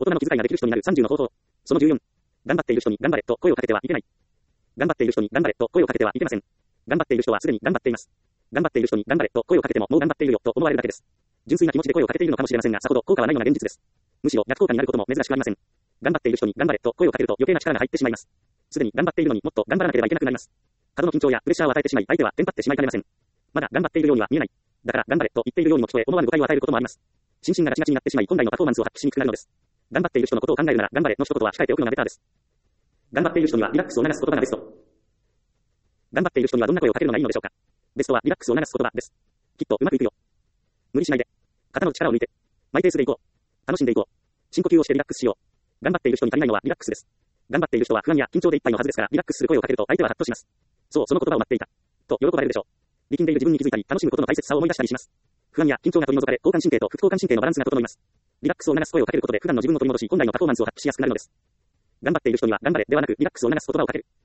大人の気遣いができる人になる30の方法。その14。頑張っている人に頑張れと声をかけてはいけない。頑張っている人に頑張れと声をかけてはいけません。頑張っている人はすでに頑張っています。頑張っている人に頑張れと声をかけてももう頑張っているよと思われるだけです。純粋な気持ちで声をかけているのかもしれませんが、さほど効果はないのが現実です。むしろ逆効果になることも珍しくありません。頑張っている人に頑張れと声をかけると余計な力が入ってしまいます。すでに頑張っているのにもっと頑張らなければいけなくなります。過度の緊張やプレッシャーを与えてしまい、相手はテンパってしまいかねません。まだ頑張っているようには見えない。だから頑張れと言っているようにも聞こえ、思わぬ誤解を与えることもあります。心身がガチガチになってしまい、本来のパフォーマンスを発揮しにくくなるのです。頑張っている人のことを考えるなら、頑張れの一言は控えておくのがベターです。頑張っている人にはリラックスを流す言葉がベスト。頑張っている人にはどんな声をかけるのがいいのでしょうか。ベストはリラックスを流す言葉です。きっとうまくいくよ。無理しないで。肩の力を抜いて。マイペースでいこう。楽しんでいこう。深呼吸をしてリラックスしよう。頑張っている人に足りないのはリラックスです。頑張っている人は不安や緊張でいっぱいのはずですから、リラックスする声をかけると相手はハッとします。そう、その言葉を待っていた。と喜ばれるでしょう。力んでいる自分に気づいたり、楽しむことの大切さを思い出したりします。不安や緊張が取り除かれ、交感神経と副交感神経のバランスが整います。リラックスを流す声をかけることで普段の自分を取り戻し、本来のパフォーマンスを発揮しやすくなるのです。頑張っている人には頑張れではなく、リラックスを流す言葉をかける。